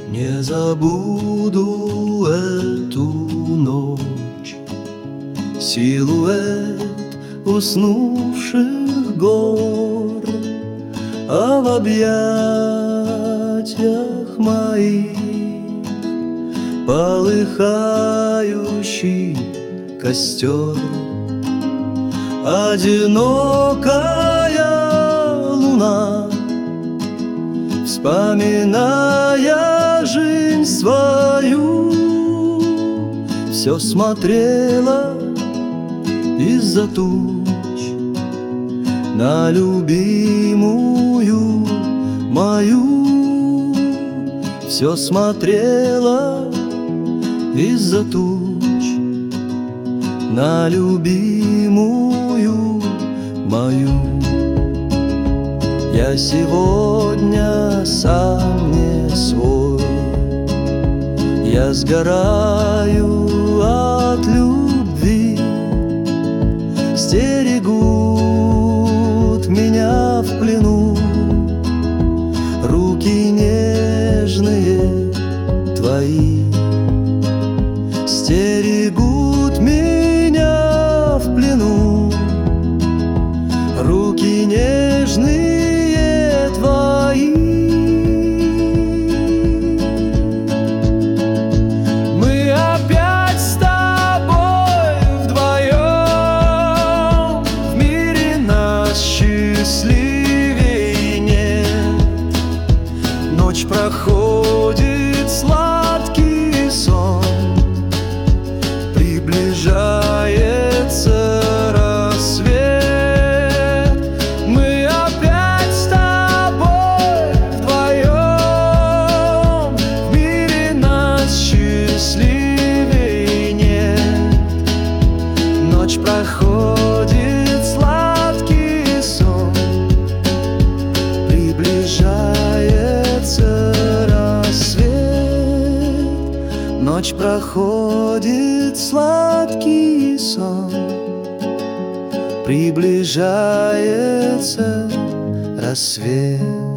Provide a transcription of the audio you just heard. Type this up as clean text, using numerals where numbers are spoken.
Не забуду эту ночь, силуэт уснувших гор, а в объятиях моих полыхающий костер. Одинокая луна, вспоминая жизнь свою, все смотрела из-за туч на любимую мою, все смотрела из-за туч на любимую мою. Я сегодня сам не свой, я сгораю от любви. Стерегут меня в плену руки нежные твои. Стерегут меня в плену руки нежные твои. Мы опять с тобой вдвоем, в мире нас счастливей нет. Ночь проходит, сладкий сон, приближается рассвет. Мы опять с тобой вдвоем, в мире нас счастливей нет. Ночь проходит, сладкий сон, приближается рассвет. Ночь проходит, сладкий сон, приближается рассвет.